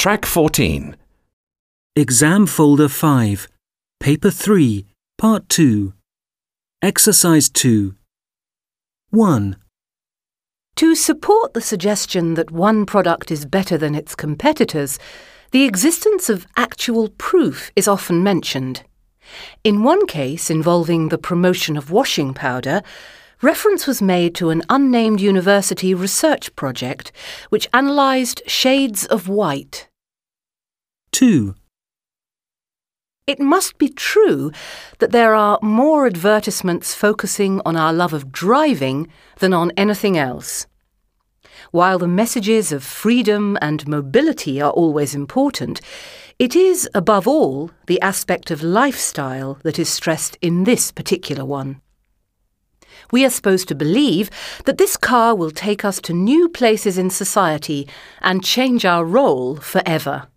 Track 14. Exam Folder 5, Paper 3, Part 2. Exercise 2. 1. To support the suggestion that one product is better than its competitors, the existence of actual proof is often mentioned. In one case involving the promotion of washing powder, reference was made to an unnamed university research project which analysed shades of white. 2. It must be true that there are more advertisements focusing on our love of driving than on anything else. While the messages of freedom and mobility are always important, it is, above all, the aspect of lifestyle that is stressed in this particular one. We are supposed to believe that this car will take us to new places in society and change our role forever.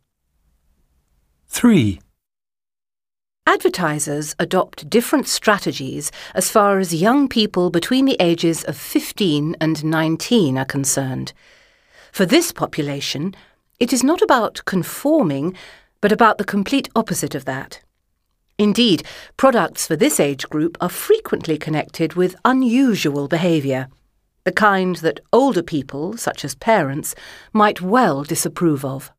3. Advertisers adopt different strategies as far as young people between the ages of 15 and 19 are concerned. For this population, it is not about conforming, but about the complete opposite of that. Indeed, products for this age group are frequently connected with unusual behaviour, the kind that older people, such as parents, might well disapprove of.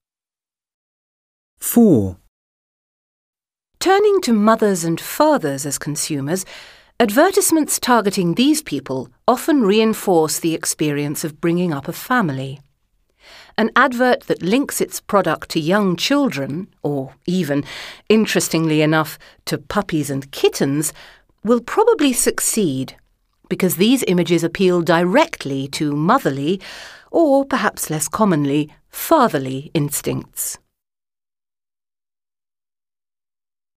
4. Turning to mothers and fathers as consumers, advertisements targeting these people often reinforce the experience of bringing up a family. An advert that links its product to young children, or even, interestingly enough, to puppies and kittens, will probably succeed because these images appeal directly to motherly, or perhaps less commonly, fatherly instincts.